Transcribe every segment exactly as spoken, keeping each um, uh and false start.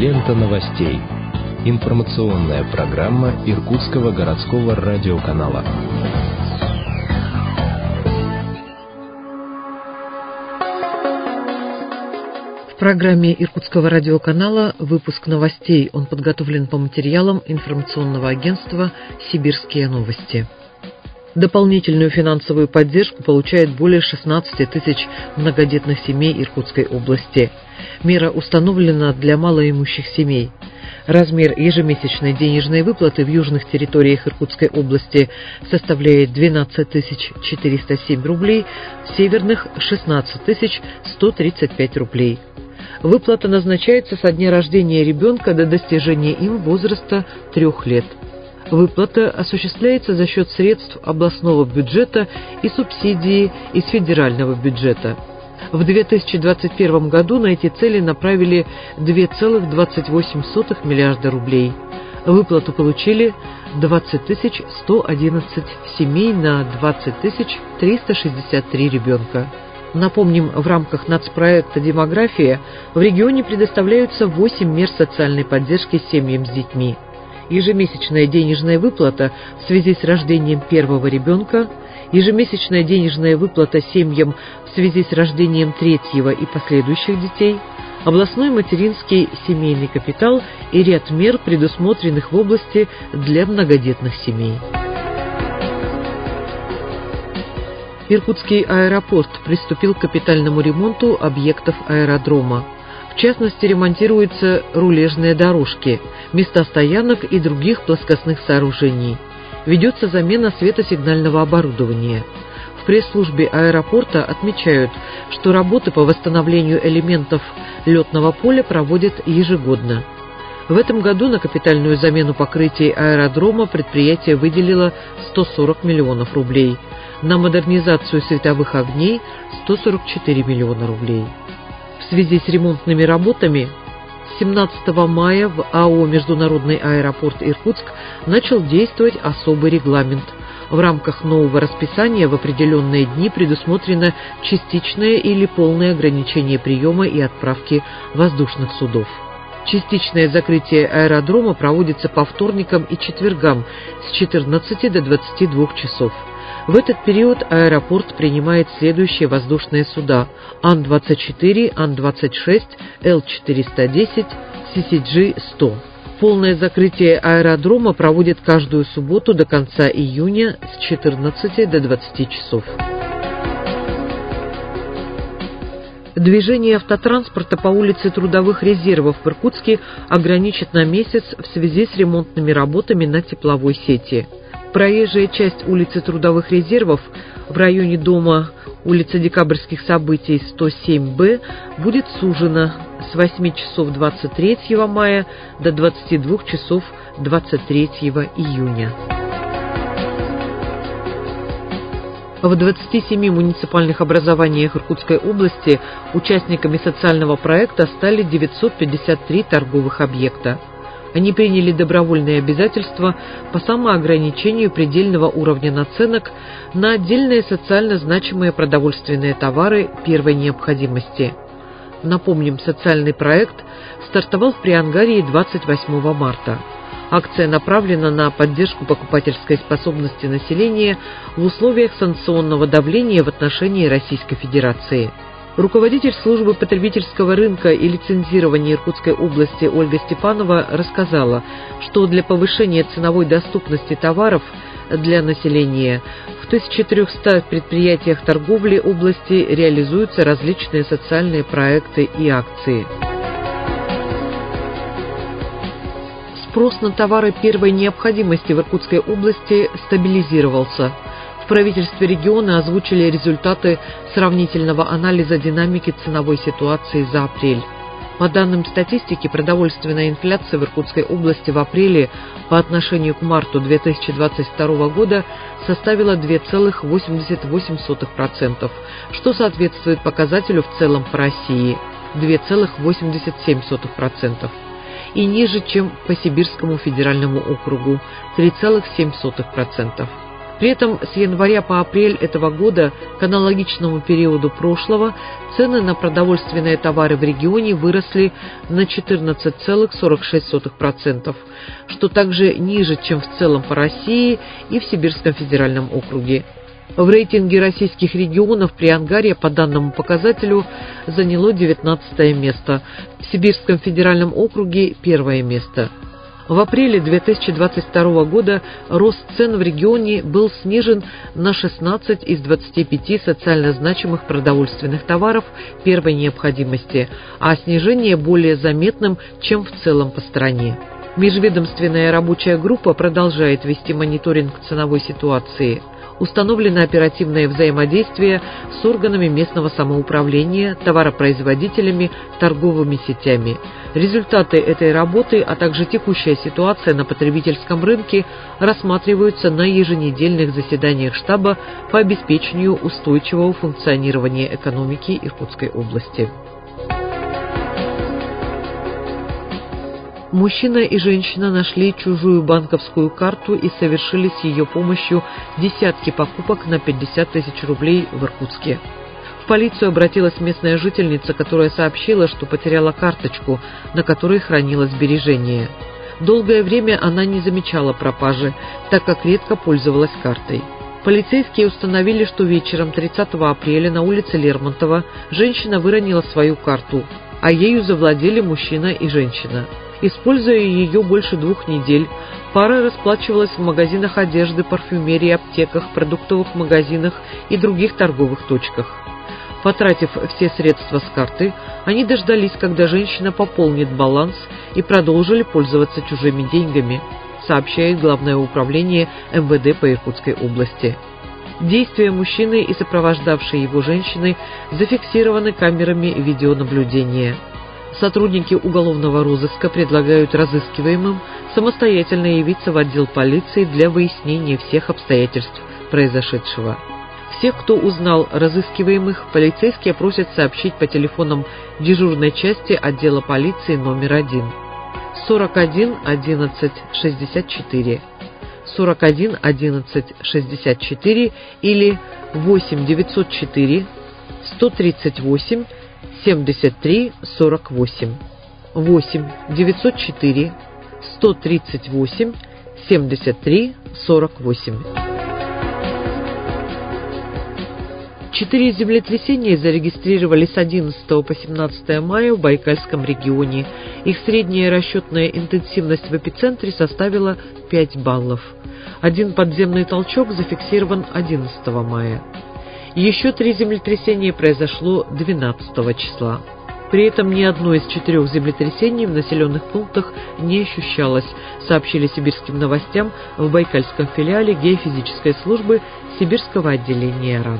Лента новостей. Информационная программа Иркутского городского радиоканала. В программе Иркутского радиоканала выпуск новостей. Он подготовлен по материалам информационного агентства «Сибирские новости». Дополнительную финансовую поддержку получает более шестнадцати тысяч многодетных семей Иркутской области. Мера установлена для малоимущих семей. Размер ежемесячной денежной выплаты в южных территориях Иркутской области составляет двенадцать тысяч четыреста семь рублей, в северных – шестнадцать тысяч сто тридцать пять рублей. Выплата назначается со дня рождения ребенка до достижения им возраста трех лет. Выплата осуществляется за счет средств областного бюджета и субсидии из федерального бюджета. В две тысячи двадцать первом году на эти цели направили два целых двадцать восемь сотых миллиарда рублей. Выплату получили двадцать тысяч сто одиннадцать семей на двадцать тысяч триста шестьдесят три ребенка. Напомним, в рамках нацпроекта «Демография» в регионе предоставляются восемь мер социальной поддержки семьям с детьми. Ежемесячная денежная выплата в связи с рождением первого ребенка, ежемесячная денежная выплата семьям в связи с рождением третьего и последующих детей, областной материнский семейный капитал и ряд мер, предусмотренных в области для многодетных семей. Иркутский аэропорт приступил к капитальному ремонту объектов аэродрома. В частности, ремонтируются рулежные дорожки, места стоянок и других плоскостных сооружений. Ведется замена светосигнального оборудования. В пресс-службе аэропорта отмечают, что работы по восстановлению элементов летного поля проводят ежегодно. В этом году на капитальную замену покрытий аэродрома предприятие выделило сто сорок миллионов рублей, на модернизацию световых огней – сто сорок четыре миллиона рублей. В связи с ремонтными работами с семнадцатого мая в АО «Международный аэропорт Иркутск» начал действовать особый регламент. В рамках нового расписания в определенные дни предусмотрено частичное или полное ограничение приема и отправки воздушных судов. Частичное закрытие аэродрома проводится по вторникам и четвергам с четырнадцати до двадцати двух часов. В этот период аэропорт принимает следующие воздушные суда: Ан двадцать четыре, Ан двадцать шесть, Эл четыреста десять, Си Си Джи сто. Полное закрытие аэродрома проводит каждую субботу до конца июня с четырнадцати до двадцати часов. Движение автотранспорта по улице Трудовых резервов в Иркутске ограничат на месяц в связи с ремонтными работами на тепловой сети. Проезжая часть улицы Трудовых резервов в районе дома улица Декабрьских событий сто семь Б будет сужена с восьми часов двадцать третьего мая до двадцати двух часов двадцать третьего июня. В двадцати семи муниципальных образованиях Иркутской области участниками социального проекта стали девятьсот пятьдесят три торговых объекта. Они приняли добровольные обязательства по самоограничению предельного уровня наценок на отдельные социально значимые продовольственные товары первой необходимости. Напомним, социальный проект стартовал в Приангарии двадцать восьмого марта. Акция направлена на поддержку покупательской способности населения в условиях санкционного давления в отношении Российской Федерации. Руководитель службы потребительского рынка и лицензирования Иркутской области Ольга Степанова рассказала, что для повышения ценовой доступности товаров для населения в тысяча трёхстах предприятиях торговли области реализуются различные социальные проекты и акции. Спрос на товары первой необходимости в Иркутской области стабилизировался. В правительстве региона озвучили результаты сравнительного анализа динамики ценовой ситуации за апрель. По данным статистики, продовольственная инфляция в Иркутской области в апреле по отношению к марту две тысячи двадцать второго года составила два целых восемьдесят восемь сотых процента, что соответствует показателю в целом по России – два целых восемьдесят семь сотых процента, и ниже, чем по Сибирскому федеральному округу – три целых семь сотых процента. При этом с января по апрель этого года к аналогичному периоду прошлого цены на продовольственные товары в регионе выросли на четырнадцать целых сорок шесть сотых процента, что также ниже, чем в целом по России и в Сибирском федеральном округе. В рейтинге российских регионов Приангарье по данному показателю заняло девятнадцатое место, в Сибирском федеральном округе – первое место. В апреле две тысячи двадцать второго года рост цен в регионе был снижен на шестнадцать из двадцати пяти социально значимых продовольственных товаров первой необходимости, а снижение более заметным, чем в целом по стране. Межведомственная рабочая группа продолжает вести мониторинг ценовой ситуации. Установлено оперативное взаимодействие с органами местного самоуправления, товаропроизводителями, торговыми сетями. Результаты этой работы, а также текущая ситуация на потребительском рынке рассматриваются на еженедельных заседаниях штаба по обеспечению устойчивого функционирования экономики Иркутской области. Мужчина и женщина нашли чужую банковскую карту и совершили с ее помощью десятки покупок на пятьдесят тысяч рублей в Иркутске. В полицию обратилась местная жительница, которая сообщила, что потеряла карточку, на которой хранилось сбережение. Долгое время она не замечала пропажи, так как редко пользовалась картой. Полицейские установили, что вечером тридцатого апреля на улице Лермонтова женщина выронила свою карту, а ею завладели мужчина и женщина. Используя ее больше двух недель, пара расплачивалась в магазинах одежды, парфюмерии, аптеках, продуктовых магазинах и других торговых точках. Потратив все средства с карты, они дождались, когда женщина пополнит баланс, и продолжили пользоваться чужими деньгами, сообщает Главное управление эм вэ дэ по Иркутской области. Действия мужчины и сопровождавшей его женщины зафиксированы камерами видеонаблюдения. Сотрудники уголовного розыска предлагают разыскиваемым самостоятельно явиться в отдел полиции для выяснения всех обстоятельств произошедшего. Всех, кто узнал разыскиваемых, полицейские просят сообщить по телефонам дежурной части отдела полиции номер один сорок один одиннадцать шестьдесят четыре, сорок один одиннадцать шестьдесят четыре или восемь девятьсот четыре сто тридцать восемь семьдесят три сорок восемь, восемь девятьсот четыре сто тридцать восемь семьдесят три сорок восемь. Четыре землетрясения зарегистрировали с одиннадцатого по семнадцатое мая в Байкальском регионе. Их средняя расчетная интенсивность в эпицентре составила пять баллов. Один подземный толчок зафиксирован одиннадцатого мая. Еще три землетрясения произошло двенадцатого числа. При этом ни одно из четырех землетрясений в населенных пунктах не ощущалось, сообщили сибирским новостям в Байкальском филиале геофизической службы Сибирского отделения РАН.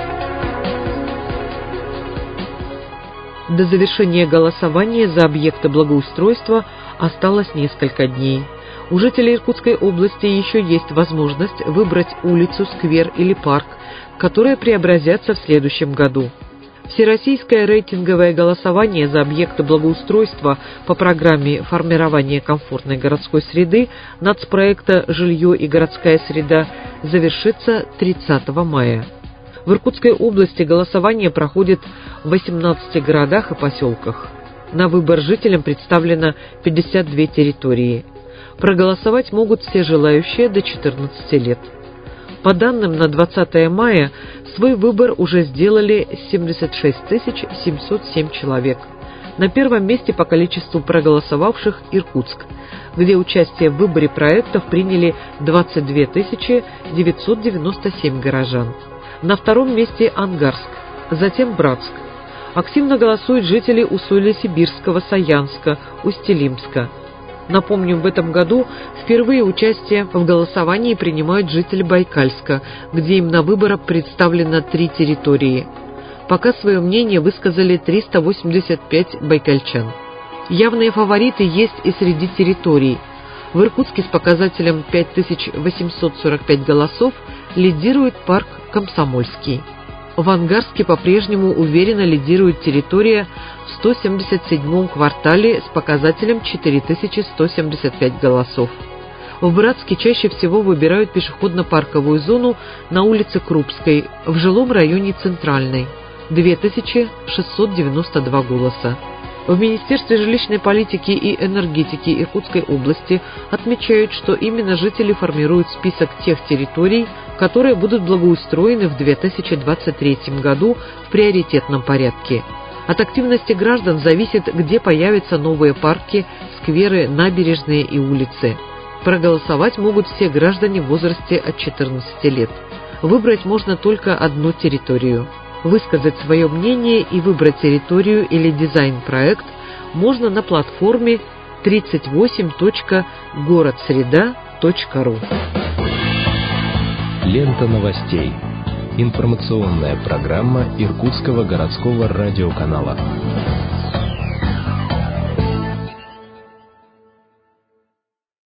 До завершения голосования за объекты благоустройства осталось несколько дней. У жителей Иркутской области еще есть возможность выбрать улицу, сквер или парк, которые преобразятся в следующем году. Всероссийское рейтинговое голосование за объекты благоустройства по программе формирования комфортной городской среды нацпроекта «Жилье и городская среда» завершится тридцатого мая. В Иркутской области голосование проходит в восемнадцати городах и поселках. На выбор жителям представлено пятьдесят две территории. Проголосовать могут все желающие до четырнадцати лет. По данным на двадцатое мая, свой выбор уже сделали семьдесят шесть тысяч семьсот семь человек. На первом месте по количеству проголосовавших Иркутск, где участие в выборе проектов приняли двадцать две тысячи девятьсот девяносто семь горожан. На втором месте Ангарск, затем Братск. Активно голосуют жители Усолья-Сибирского, Саянска, Усть-Илимска. Напомним, в этом году впервые участие в голосовании принимают жители Байкальска, где им на выбор представлено три территории. Пока свое мнение высказали триста восемьдесят пять байкальчан. Явные фавориты есть и среди территорий. В Иркутске с показателем пять тысяч восемьсот сорок пять голосов лидирует парк Комсомольский. В Ангарске по-прежнему уверенно лидирует территория в сто семьдесят седьмом квартале с показателем четыре тысячи сто семьдесят пять голосов. В Братске чаще всего выбирают пешеходно-парковую зону на улице Крупской, в жилом районе Центральной – две тысячи шестьсот девяносто два голоса. В Министерстве жилищной политики и энергетики Иркутской области отмечают, что именно жители формируют список тех территорий, которые будут благоустроены в две тысячи двадцать третьем году в приоритетном порядке. От активности граждан зависит, где появятся новые парки, скверы, набережные и улицы. Проголосовать могут все граждане в возрасте от четырнадцати лет. Выбрать можно только одну территорию. Высказать свое мнение и выбрать территорию или дизайн-проект можно на платформе тридцать восемь точка город среда точка ру. Лента новостей. Информационная программа Иркутского городского радиоканала.